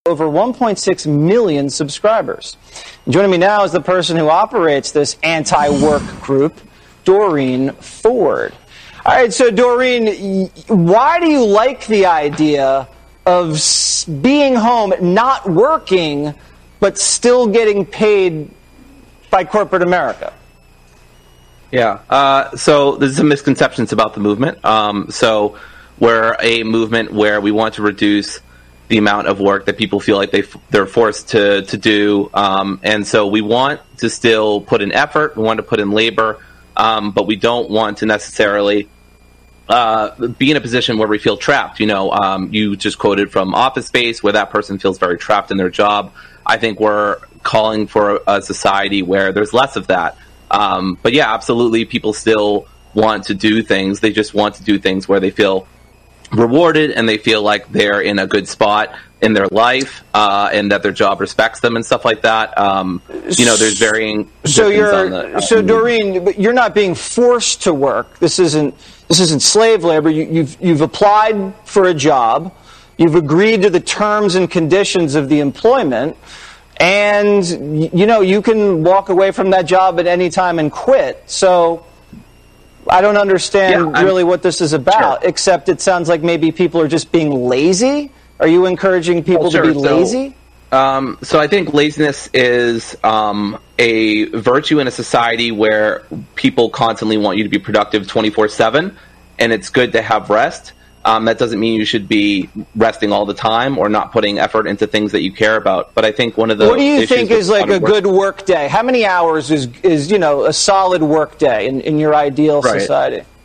over 1.6 million subscribers. Joining me now is the person who operates this anti-work group, Doreen Ford. All right, so Doreen, why do you like the idea of being home, not working, but still getting paid by corporate America? Yeah, so there's some misconceptions about the movement. So we're a movement where we want to reduce the amount of work that people feel like they're forced to do. And so we want to still put in effort, we want to put in labor, but we don't want to necessarily be in a position where we feel trapped. You just quoted from Office Space, where that person feels very trapped in their job. I think we're calling for a society where there's less of that. But yeah, absolutely, people still want to do things. They just want to do things where they feel rewarded and they feel like they're in a good spot in their life, and that their job respects them and stuff like that. There's varying. So Doreen, but you're not being forced to work. This isn't slave labor. You've applied for a job. You've agreed to the terms and conditions of the employment. And, you can walk away from that job at any time and quit. So I don't understand really what this is about, except it sounds like maybe people are just being lazy. Are you encouraging people to be lazy? So I think laziness is a virtue in a society where people constantly want you to be productive 24/7, and it's good to have rest. That doesn't mean you should be resting all the time or not putting effort into things that you care about. But I think one of the what do you think is like a good work day? How many hours is a solid work day in your ideal society?